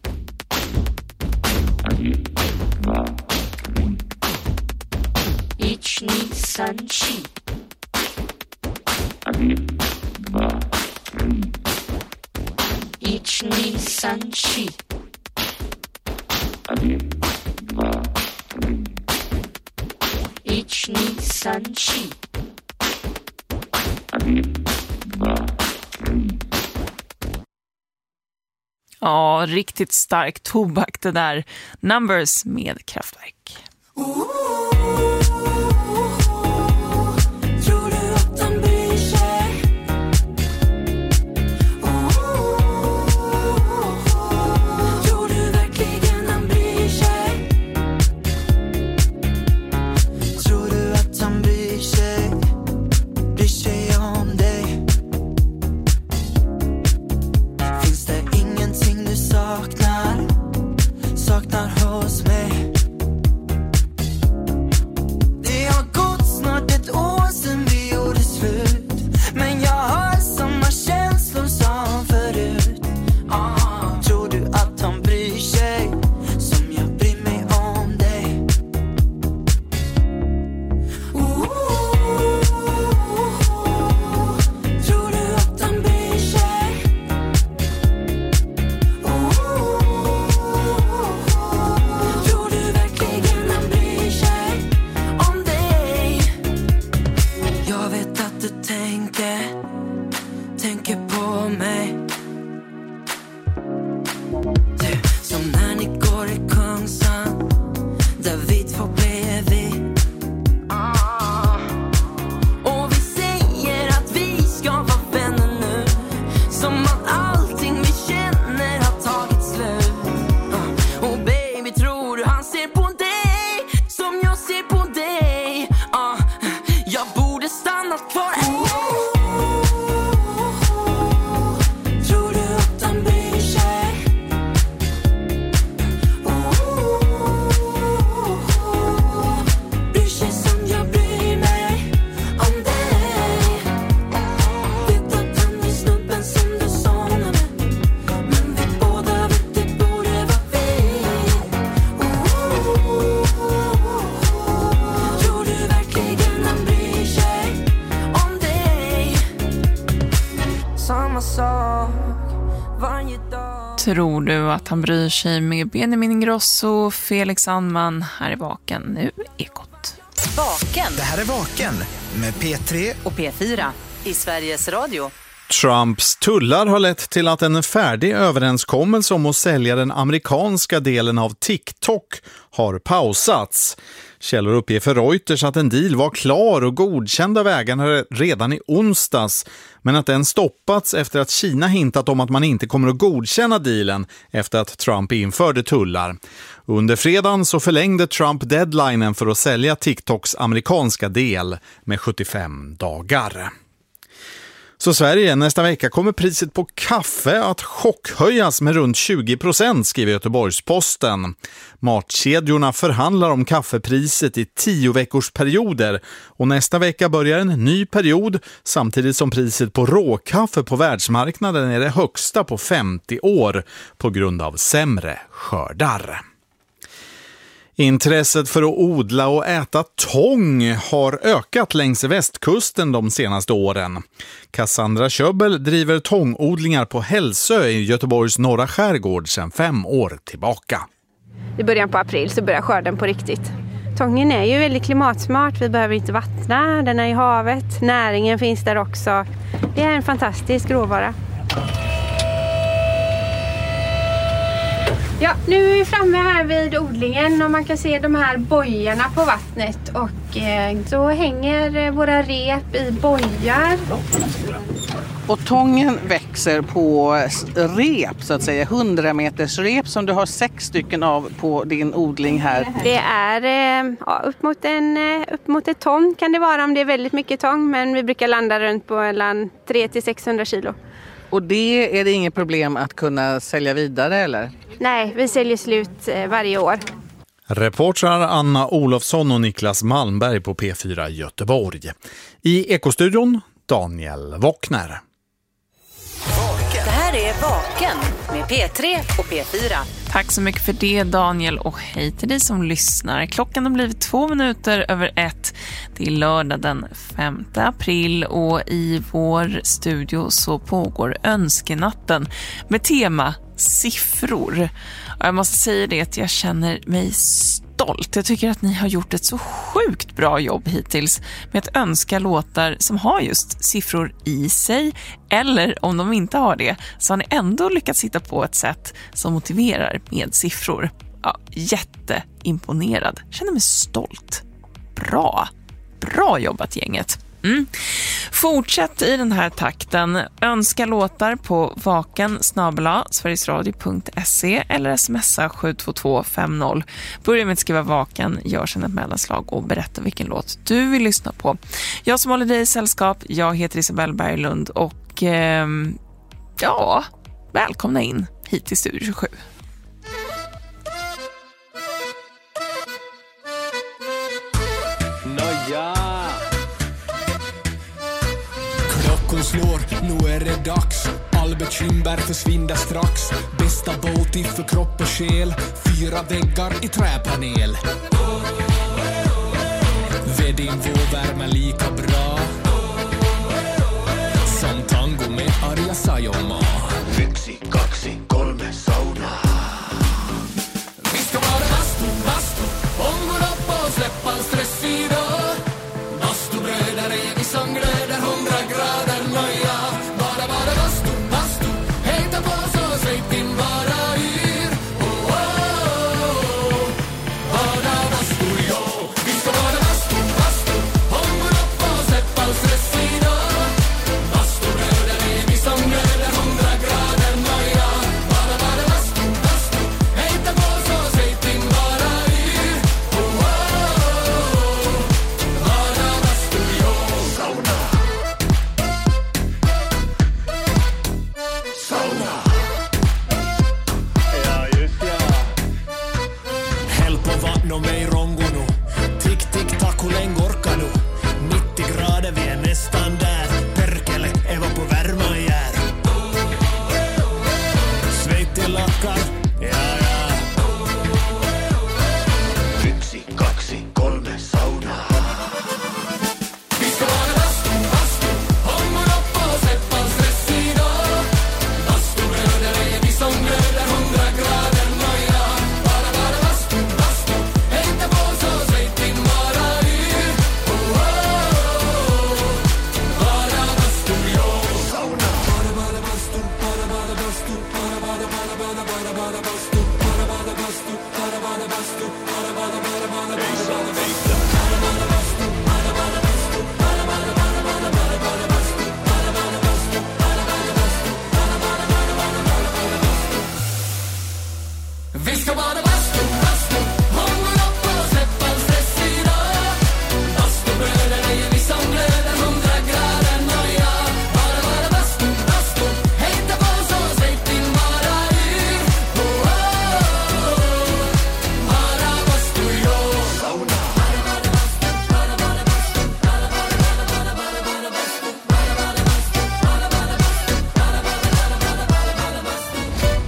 Ich need Sanchi. Ich need Sanchi. Ich need Sanchi. Ja, riktigt stark tobak det där. Numbers med Kraftwerk. Saknar hos mig. Du, som när ni går i Kungsan, där vi två bredvid. Ah. Och vi säger att vi ska vara vänner nu, som att allting vi känner har tagit slut. Ah. Och baby, tror du han ser på dig som jag ser på dig? Ah. Jag borde stannat kvar. Tror du att han bryr sig? Bryr sig som jag bryr mig om dig. Vet att han är snubben som du saknade, men vi båda vet det borde vara vi. Tror du verkligen han bryr sig om dig? Samma sak varje dag. Tror du att han bryr sig med Benjamin Ingrosso, Felix Sandman? Här är Vaken, nu Ekot. Vaken. Det här är Vaken med P tre och P fyra i Sveriges Radio. Trumps tullar har lett till att en färdig överenskommelse om att sälja den amerikanska delen av TikTok har pausats. Källor uppger för Reuters att en deal var klar och godkänd av ägarna redan i onsdags, men att den stoppats efter att Kina hintat om att man inte kommer att godkänna dealen efter att Trump införde tullar. Under fredagen så förlängde Trump deadlinen för att sälja TikToks amerikanska del med sjuttiofem dagar. Så Sverige, nästa vecka kommer priset på kaffe att chockhöjas med runt tjugo procent, skriver Göteborgs-Posten. Matkedjorna förhandlar om kaffepriset i tio veckors perioder och nästa vecka börjar en ny period samtidigt som priset på råkaffe på världsmarknaden är det högsta på femtio år på grund av sämre skördar. Intresset för att odla och äta tång har ökat längs västkusten de senaste åren. Cassandra Köbbel driver tångodlingar på Hälsö i Göteborgs norra skärgård sedan fem år tillbaka. I början på april så börjar skörden på riktigt. Tången är ju väldigt klimatsmart, vi behöver inte vattna, den är i havet, näringen finns där också. Det är en fantastisk råvara. Ja, nu är vi framme här vid odlingen och man kan se de här bojarna på vattnet och eh, då hänger våra rep i bojar. Och tången växer på rep så att säga, hundra meters rep som du har sex stycken av på din odling här. Det är eh, ja, upp, mot en, upp mot ett ton kan det vara om det är väldigt mycket tång, men vi brukar landa runt på mellan tre till sexhundra kilo. Och det är det inget problem att kunna sälja vidare eller? Nej, vi säljer slut eh, varje år. Reportrar Anna Olofsson och Niklas Malmberg på P fyra Göteborg. I Ekostudion, Daniel Wockner. Det här är Vaken med P tre och P fyra. Tack så mycket för det, Daniel, och hej till dig som lyssnar. Klockan har blivit två minuter över ett. Det är lördag den femte april och i vår studio så pågår önskenatten med tema siffror. Och jag måste säga det att jag känner mig stolt. Jag tycker att ni har gjort ett så sjukt bra jobb hittills med att önska låtar som har just siffror i sig, eller om de inte har det så har ni ändå lyckats hitta på ett sätt som motiverar med siffror. Ja, jätteimponerad. Känner mig stolt. Bra. Bra jobbat, gänget. Mm. Fortsätt i den här takten. Önska låtar på vaken snabel-a sverigesradio punkt se eller smsa sju två två fem noll. Börja med att skriva vaken, gör sedan ett mellanslag och berätta vilken låt du vill lyssna på. Jag som håller dig i sällskap, jag heter Isabelle Berglund och eh, ja, välkomna in hit till Studio tjugosju. Nåja. Klockan slår, nu är det dags. All bekymmer försvinner strax. Bästa båt för kropp och själ. Fyra väggar i träpanel. Ved din vårvärme lika bra som tango med Arja Saijonmaa. Yksi, kaksi, kolme, sauna. Vi ska vara bastu, bastu. Ångon upp och släppa stress idag. Bastubröder är vi som glöder hundra grader nöja. Bara, bara bastu, bastu. Hejta på så släpp in bara i. nahkan. Ja, ja. Yksi, kaksi, kolme saunaa. Viska vaan vastu, vastu. Homma loppoo, seppä stressina. Vastu bröder, ja vi som bröder, hundra grader noja. Bara, bara vastu, vastu. Heita på så sveitin bara yr. Oh, oh, oh. Bara vastu, joo. Sauna. Bara, bara vastu, bara, bara vastu. Bara, bara, bara, bara, bara, bara vastu. Bara, bara vastu, bara, bara vastu. Bara, bara, bara, bara, bara, bara vastu. Bara, bara vastu, bara, bara vastu. Bara, bara, bara, bara, bara, bara vastu. Bara, bara vastu, bara, bara vastu. Bara, bara, bara, bara, bara, bara vastu. Vi ska bara vastu, vastu. Hångla upp och släppa stress idag. Vastu bröder, är vi som blöder. Hundra grader noja. Bara, bara vastu, vastu. Heita på så sveitin bara yr. Oh, oh, oh. Bara vastu, joo. Sauna. Bara, bara vastu, bara, bara vastu. Bara, bara, bara, bara, bara, bara vastu. Bara, bara vastu, bara, bara vastu. Bara, bara, bara, bara, bara, bara vastu.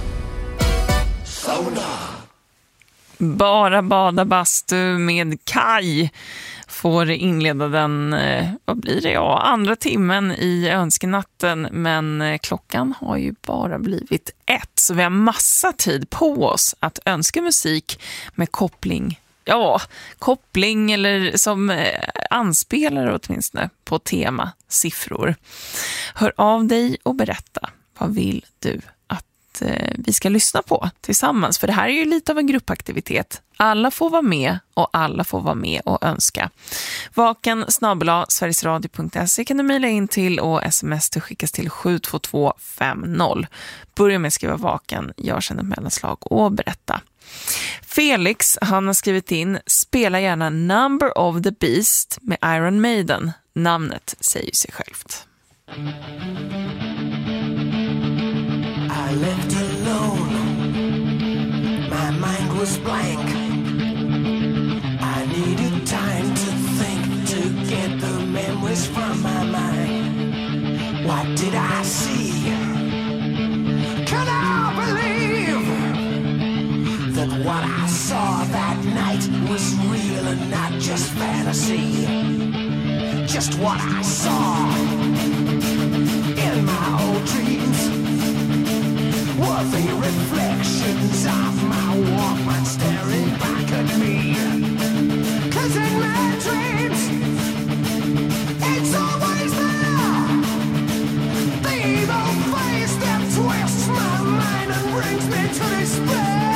Sauna. Bara bada bastu med Kaj får inleda den, eh, vad blir det, ja, andra timmen i önskenatten, men eh, klockan har ju bara blivit ett, så vi har massa tid på oss att önska musik med koppling, ja, koppling eller som eh, anspelare åtminstone på tema siffror. Hör av dig och berätta, vad vill du att vi ska lyssna på tillsammans, för det här är ju lite av en gruppaktivitet. Alla får vara med och alla får vara med och önska. Vaken snabel-a sverigesradio punkt se kan du mejla in till, och sms det skickas till sju två två fem noll. Börja med att skriva vaken, gör sen ett mellanslag och berätta. Felix, han har skrivit in: spela gärna Number of the Beast med Iron Maiden. Namnet säger sig självt. I left alone, my mind was blank. I needed time to think, to get the memories from my mind. What did I see? Can I believe that what I saw that night was real and not just fantasy? Just what I saw in my old dreams were the reflections of my Walkman staring back at me. 'Cause in my dreams, it's always there, the evil face that twists my mind and brings me to despair.